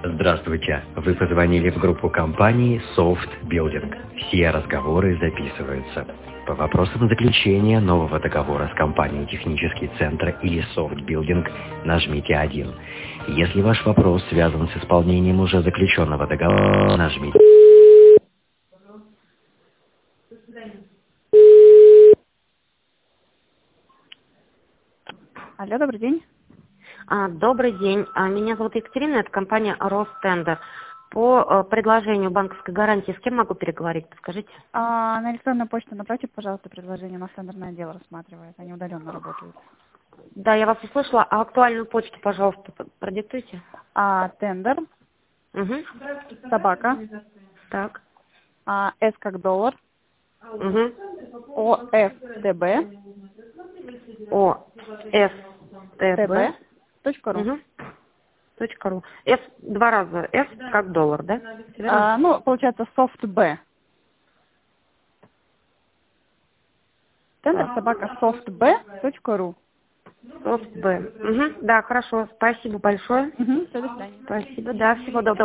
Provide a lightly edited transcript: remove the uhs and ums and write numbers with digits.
Здравствуйте. Вы позвонили в группу компании Soft Building. Все разговоры записываются. По вопросам заключения нового договора с компанией «Технический центр» или Soft Building нажмите 1. Если ваш вопрос связан с исполнением уже заключенного договора, нажмите. Алло, добрый день. Добрый день. Меня зовут Екатерина, это компания Ростендер. По предложению банковской гарантии с кем могу переговорить, подскажите? На электронную почту направьте, пожалуйста, предложение. У нас тендерное дело рассматривает, они удаленно работают. Да, я вас услышала. А актуальную почту, пожалуйста, продиктуйте. Тендер, Угу. собака, Так. С как доллар, Угу. ОФТБ, ОСТБ. .ру. Угу. .ру. С два раза. С как доллар, да? Верно? Получается softb. Тендер, собака, softb.ru. Софтб. Угу. Да, хорошо. Спасибо большое. Все, до свидания. Спасибо. Да, всего доброго.